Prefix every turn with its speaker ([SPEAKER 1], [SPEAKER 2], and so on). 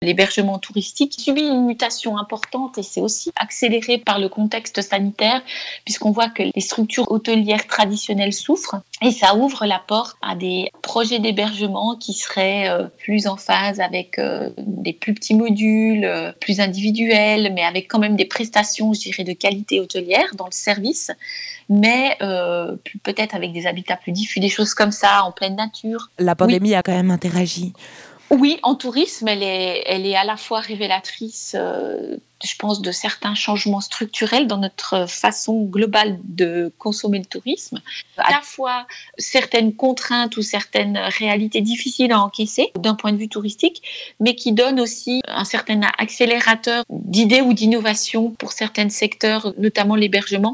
[SPEAKER 1] L'hébergement touristique subit une mutation importante et c'est aussi accéléré par le contexte sanitaire puisqu'on voit que les structures hôtelières traditionnelles souffrent et ça ouvre la porte à des projets d'hébergement qui seraient plus en phase avec des plus petits modules, plus individuels, mais avec quand même des prestations, je dirais, de qualité hôtelière dans le service, mais peut-être avec des habitats plus diffus, des choses comme ça, en pleine nature.
[SPEAKER 2] La pandémie a quand même interagi.
[SPEAKER 1] Oui, en tourisme, elle est à la fois révélatrice, je pense, de certains changements structurels dans notre façon globale de consommer le tourisme. À la fois certaines contraintes ou certaines réalités difficiles à encaisser d'un point de vue touristique, mais qui donnent aussi un certain accélérateur d'idées ou d'innovation pour certains secteurs, notamment l'hébergement,